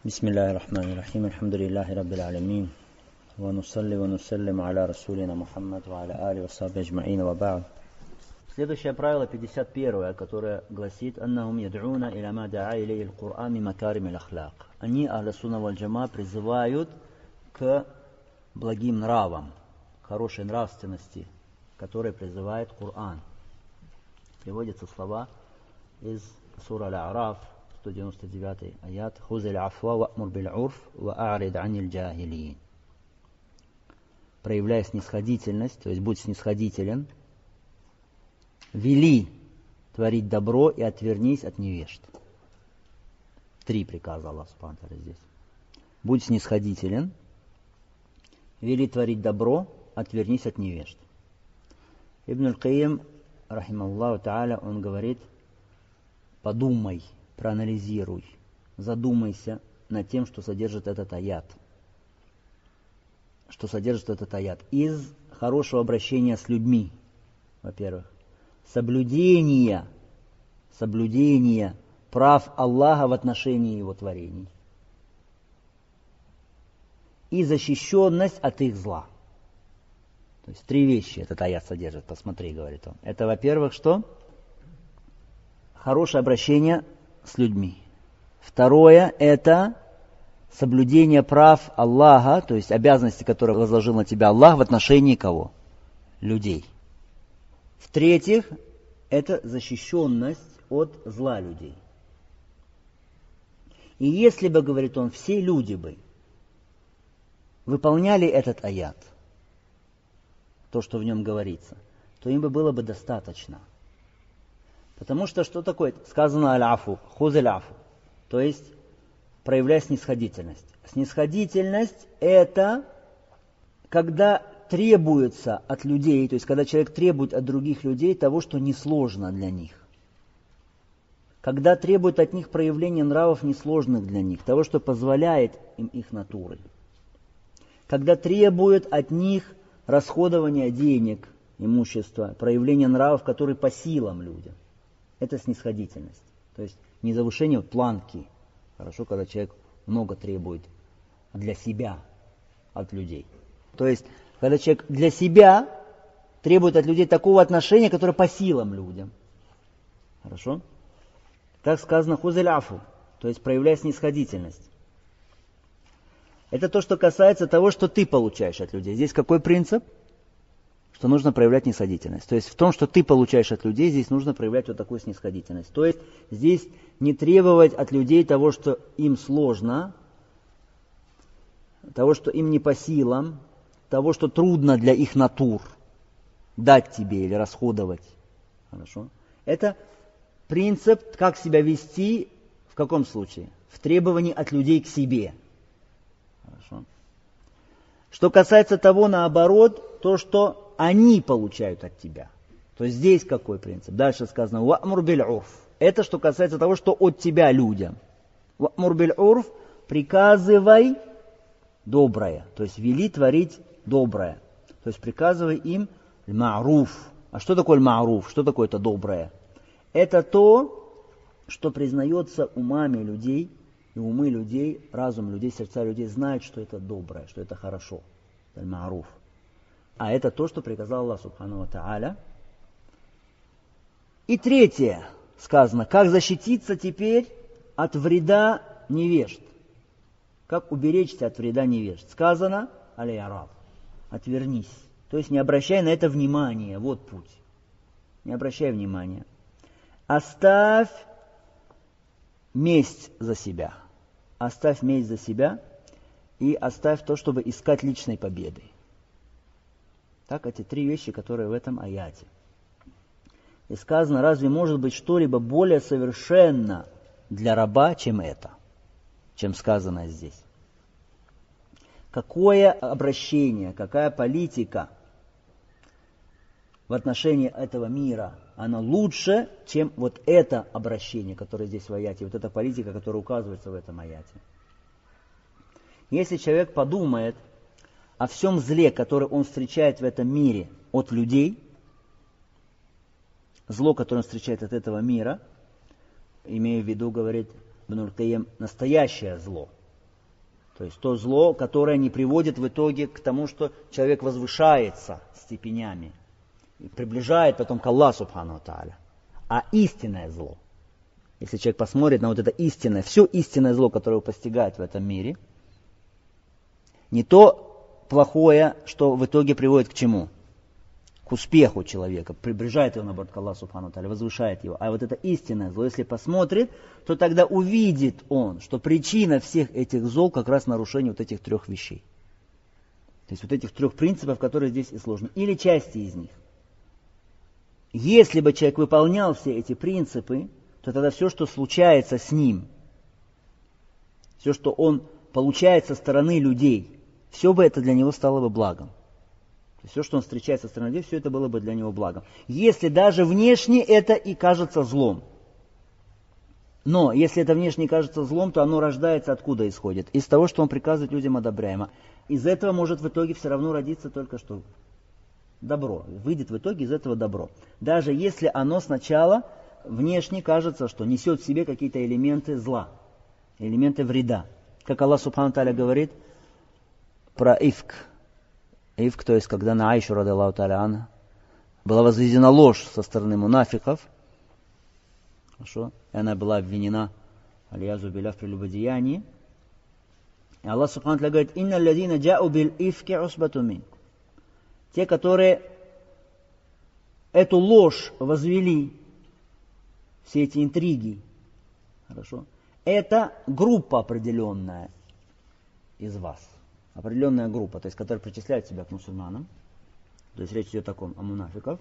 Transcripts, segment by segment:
بسم الله الرحمن الرحيم الحمد لله رب العالمين ونصلي ونسلم على رسولنا محمد وعلى آله وصحبه أجمعين وبعد. Следующее правило 51, которое гласит: «Аннахум яд'уна иля ма да'a илейхи аль-Кур'ан мин макарим аль-ахлак». Они, ахлю сунна валь джама, призывают к благим нравам, к хорошей нравственности, которой призывает Коран. Приводятся слова из сура Аль-А'раф, 199 аят: «Хузиль афва ва'мур биль-урф ва а'рид аниль джахилин». Проявляй снисходительность, то есть будь снисходителен, вели творить добро и отвернись от невежд. 3 приказа Аллаха субхану ва тааля здесь. Будь снисходителен, вели творить добро, отвернись от невежд. Ибн аль-Кайим, рахимахуллаху тааля, он говорит: подумай, проанализируй, задумайся над тем, что содержит этот аят. Что содержит этот аят из хорошего обращения с людьми, во-первых, соблюдения прав Аллаха в отношении Его творений и защищенность от их зла. То есть 3 вещи этот аят содержит, посмотри, говорит он. Это, во-первых, что? Хорошее обращение с людьми. Второе – это соблюдение прав Аллаха, то есть обязанности, которые возложил на тебя Аллах в отношении кого? Людей. В-третьих, это защищенность от зла людей. И если бы, говорит он, все люди бы выполняли этот аят, то, что в нем говорится, то им бы было бы достаточно. Потому что что такое? Сказано аль-афу, хузиль афу, то есть проявляй снисходительность. Снисходительность – это когда требуется от людей, то есть когда человек требует от других людей того, что несложно для них. Когда требует от них проявления нравов несложных для них, того, что позволяет им их натуры. Когда требует от них расходования денег, имущества, проявления нравов, которые по силам людям. Это снисходительность. То есть не завышение планки. Хорошо, когда человек много требует для себя от людей. То есть, когда человек для себя требует от людей такого отношения, которое по силам людям. Хорошо? Так сказано хузиль афу, то есть проявляй снисходительность. Это то, что касается того, что ты получаешь от людей. Здесь какой принцип? Что нужно проявлять снисходительность. То есть в том, что ты получаешь от людей, здесь нужно проявлять вот такую снисходительность. То есть здесь не требовать от людей того, что им сложно, того, что им не по силам, того, что трудно для их натур дать тебе или расходовать. Хорошо? Это принцип, как себя вести, в каком случае? В требовании от людей к себе. Хорошо? Что касается того, наоборот, то, что они получают от тебя. То есть здесь какой принцип? Дальше сказано «Ва'мур биль-урф». Это что касается того, что от тебя людям. «Ва'мур биль-урф» – приказывай доброе. То есть вели творить доброе. То есть приказывай им «ма'руф». А что такое «ма'руф»? Что такое это доброе? Это то, что признается умами людей, и умы людей, разум людей, сердца людей знают, что это доброе, что это хорошо. Это «ма'руф». А это то, что приказал Аллах субхану ва тааля. И третье сказано, как защититься теперь от вреда невежд. Как уберечься от вреда невежд. Сказано, аль-А'раф, отвернись. То есть не обращай на это внимания. Вот путь. Не обращай внимания. Оставь месть за себя. Оставь месть за себя и оставь то, чтобы искать личной победы. Так, эти 3 вещи, которые в этом аяте. И сказано, разве может быть что-либо более совершенно для раба, чем это? Чем сказано здесь. Какое обращение, какая политика в отношении этого мира, она лучше, чем вот это обращение, которое здесь в аяте, вот эта политика, которая указывается в этом аяте. Если человек подумает о всем зле, которое он встречает в этом мире от людей, зло, которое он встречает от этого мира, имея в виду, говорит Ибн аль-Кайим, настоящее зло. То есть то зло, которое не приводит в итоге к тому, что человек возвышается степенями и приближает потом к Аллаху Субхану Тааля. А истинное зло, если человек посмотрит на вот это истинное, все истинное зло, которое его постигает в этом мире, не то плохое, что в итоге приводит к чему? К успеху человека, приближает его, наоборот, к Аллаху Субхану Тааля, возвышает его. А вот это истинное зло, если посмотрит, то тогда увидит он, что причина всех этих зол как раз нарушение вот этих трех вещей. То есть вот этих трех принципов, которые здесь изложены. Или части из них. Если бы человек выполнял все эти принципы, то тогда все, что случается с ним, все, что он получает со стороны людей, все бы это для него стало бы благом. Все, что он встречает со стороны людей, все это было бы для него благом. Если даже внешне это и кажется злом. Но если это внешне кажется злом, то оно рождается откуда исходит? Из того, что он приказывает людям одобряемо. Из этого может в итоге все равно родиться только что добро. Выйдет в итоге из этого добро. Даже если оно сначала внешне кажется, что несет в себе какие-то элементы зла, элементы вреда. Как Аллах Субхану Тааля говорит про ифк. Ифк, то есть, когда на Аишу, рады Аллаху Тааля анха, была возведена ложь со стороны мунафиков, хорошо, и она была обвинена, алиязу билля, в прелюбодеянии. И Аллах Субхану Тааля говорит: «Инна алладина джа'у бил ифки усбату минкум». Те, которые эту ложь возвели, все эти интриги, хорошо, это группа определенная из вас. Определенная группа, то есть, которая причисляет себя к мусульманам. То есть речь идет о мунафиков.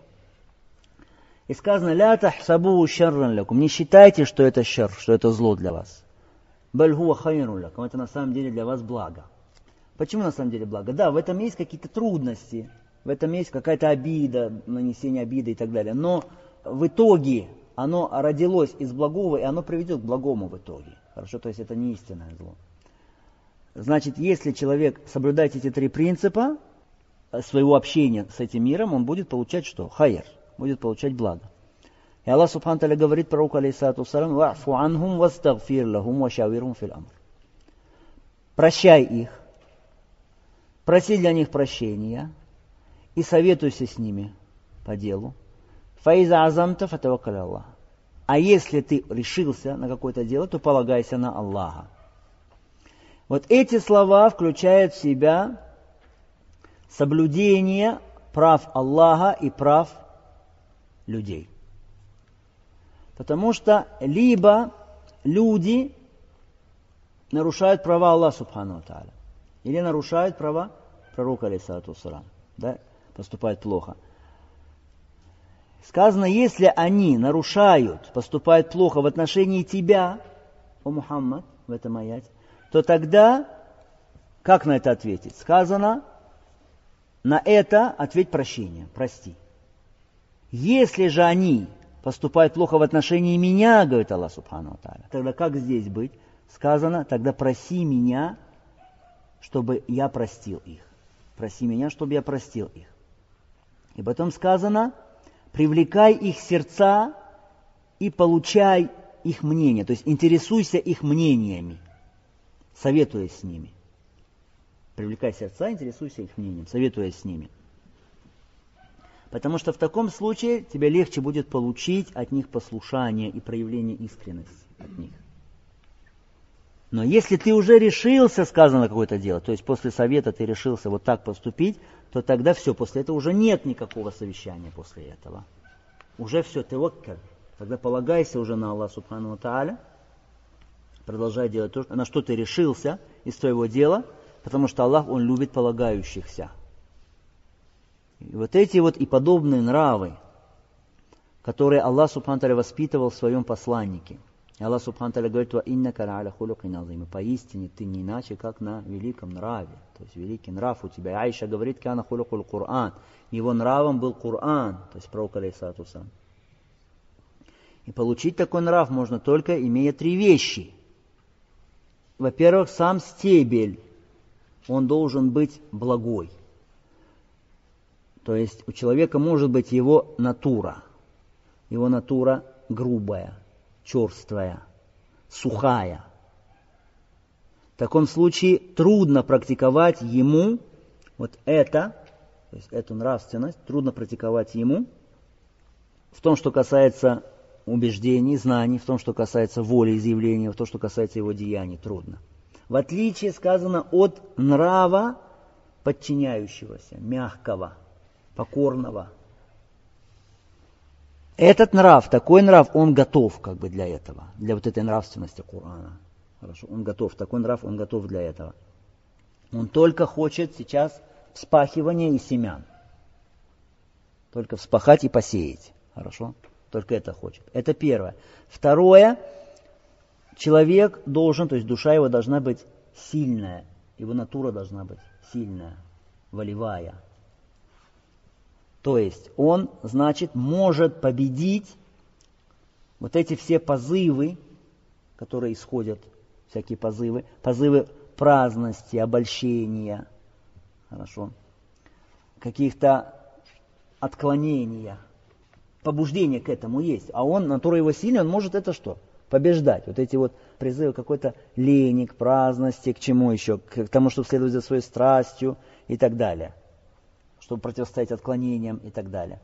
И сказано: «Ля тахсабу шарран лякум». Не считайте, что это шар, что это зло для вас. «Баль хуа хайрун лякум». Это на самом деле для вас благо. Почему на самом деле благо? Да, в этом есть какие-то трудности, в этом есть какая-то обида, нанесение обиды и так далее. Но в итоге оно родилось из благого, и оно приведет к благому в итоге. Хорошо, то есть это не истинное зло. Значит, если человек соблюдает эти три принципа своего общения с этим миром, он будет получать что? Хайр, будет получать благо. И Аллах Субхану Тааля говорит пророку алейхиссалату вассалям: «Ва'фу анхум вастагфир лахум вашавирхум фил амр». Прощай их, проси для них прощения и советуйся с ними по делу. Фаиза азамта фатаваккаль Аллах. А если ты решился на какое-то дело, то полагайся на Аллаха. Вот эти слова включают в себя соблюдение прав Аллаха и прав людей. Потому что либо люди нарушают права Аллаха Субхану Тааля, или нарушают права пророка алейхиссалату вассалям, да, поступают плохо. Сказано, если они нарушают, поступают плохо в отношении тебя, о Мухаммад, в этом аяте, то тогда, как на это ответить? Сказано, на это ответь прощение, прости. Если же они поступают плохо в отношении меня, говорит Аллах Субхану Тааля, тогда как здесь быть? Сказано, тогда проси меня, чтобы я простил их. Проси меня, чтобы я простил их. И потом сказано, привлекай их сердца и получай их мнение, то есть интересуйся их мнениями. Советуясь с ними. Привлекай сердца, интересуйся их мнением, советуясь с ними. Потому что в таком случае тебе легче будет получить от них послушание и проявление искренности от них. Но если ты уже решился, сказано, какое-то дело, то есть после совета ты решился вот так поступить, то тогда все, после этого уже нет никакого совещания после этого. Уже все, ты ваккаль. Тогда полагайся уже на Аллаха Субхану ва Тааля. Продолжай делать то, на что ты решился из твоего дела, потому что Аллах, Он любит полагающихся. И вот эти вот и подобные нравы, которые Аллах Субхану Тааля воспитывал в своем посланнике. И Аллах Субхану Тааля говорит: «Ва иннака ля хулукин азим». Поистине ты не иначе, как на великом нраве. То есть великий нрав у тебя. И Аиша говорит: «Кана хулукул Кур'ан». Его нравом был Кур'ан, то есть пророк алейхиссалату вассалям. И получить такой нрав можно только имея три вещи. Во-первых, сам стебель, он должен быть благой. То есть у человека может быть его натура грубая, черствая, сухая. в таком случае трудно практиковать ему вот это, то есть эту нравственность, трудно практиковать ему в том, что касается убеждений, знаний, в том, что касается воли, изъявления, в том, что касается его деяний, трудно. В отличие, сказано, от нрава подчиняющегося, мягкого, покорного. Этот нрав, такой нрав, он готов как бы для этого, для вот этой нравственности Корана. Хорошо, он готов, такой нрав, он готов для этого. Он только хочет сейчас вспахивания и семян. Только вспахать и посеять. Хорошо? Только это хочет. Это первое. Второе, человек должен, то есть душа его должна быть сильная, его натура должна быть сильная, волевая. То есть он, значит, может победить вот эти все позывы, которые исходят, всякие позывы праздности, обольщения, хорошо, каких-то отклонения, побуждение к этому есть. А он, натура его сильная, он может это что? Побеждать. Вот эти вот призывы какой-то лени, к праздности, к чему еще? К тому, чтобы следовать за своей страстью и так далее. Чтобы противостоять отклонениям и так далее.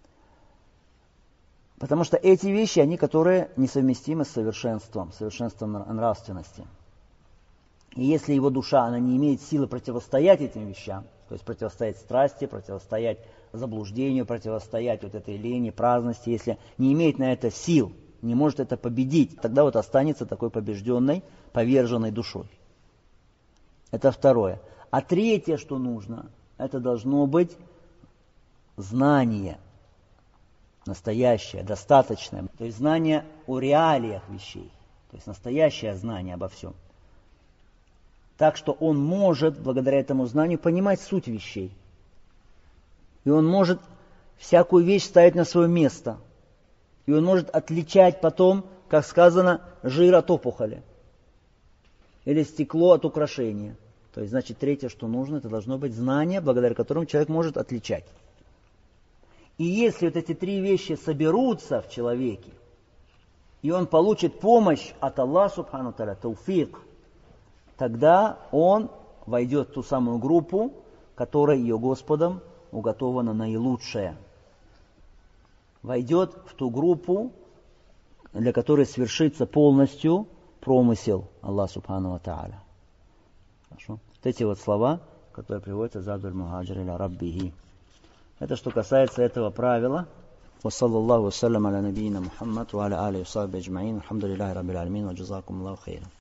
Потому что эти вещи, они, которые несовместимы с совершенством нравственности. И если его душа, она не имеет силы противостоять этим вещам, то есть противостоять страсти, противостоять заблуждению, противостоять вот этой лени, праздности, если не имеет на это сил, не может это победить, тогда вот останется такой побежденной, поверженной душой. Это второе. А третье, что нужно, это должно быть знание настоящее, достаточное. То есть знание о реалиях вещей, то есть настоящее знание обо всем. Так что он может, благодаря этому знанию, понимать суть вещей. И он может всякую вещь ставить на свое место. И он может отличать потом, как сказано, жир от опухоли. Или стекло от украшения. То есть, значит, третье, что нужно, это должно быть знание, благодаря которому человек может отличать. И если вот эти три вещи соберутся в человеке, и он получит помощь от Аллаха, субхану та'аля, тауфик, тогда он войдет в ту самую группу, которая ее Господом уготована наилучшее. Войдет в ту группу, для которой свершится полностью промысел Аллаха субхану ва та'аля. Хорошо? Вот эти вот слова, которые приводятся «Задуль мухаджир иля раббихи». Это что касается этого правила. وصلى الله وسلم على نبينا محمد وعلى آله وصحبه أجمعين الحمد لله رب العالمين وجزاكم الله خيرا.